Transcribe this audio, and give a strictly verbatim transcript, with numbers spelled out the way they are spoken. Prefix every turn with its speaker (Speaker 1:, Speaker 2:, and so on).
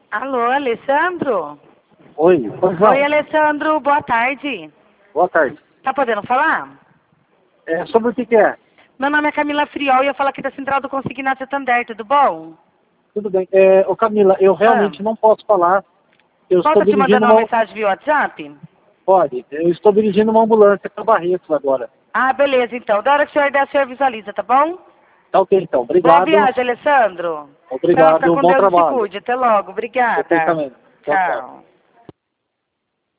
Speaker 1: Alô, Alessandro?
Speaker 2: Oi, pois não.
Speaker 1: Oi, Alessandro, boa tarde.
Speaker 2: Boa tarde.
Speaker 1: Tá podendo falar?
Speaker 2: É, sobre o que que é?
Speaker 1: Meu nome é Camila Friol e eu falo aqui da Central do Consignato Santander, tudo bom?
Speaker 2: Tudo bem. É, ô Camila, eu realmente
Speaker 1: Ah.
Speaker 2: não posso falar. Eu
Speaker 1: Posso
Speaker 2: estou
Speaker 1: te mandando
Speaker 2: dirigindo
Speaker 1: uma
Speaker 2: uma...
Speaker 1: mensagem via WhatsApp?
Speaker 2: Pode. Eu estou dirigindo uma ambulância para Barretos agora.
Speaker 1: Ah, beleza, então. Da hora que o senhor der, o senhor visualiza, tá bom?
Speaker 2: Tá ok, então.
Speaker 1: Boa
Speaker 2: Obrigado.
Speaker 1: viagem, Alessandro. Pra ela ficar
Speaker 2: Obrigado.
Speaker 1: com
Speaker 2: Bom
Speaker 1: Deus e se
Speaker 2: trabalho.
Speaker 1: cuide. Até logo. Obrigada.
Speaker 2: Perfeitamente. Tchau, tchau.
Speaker 1: Tchau.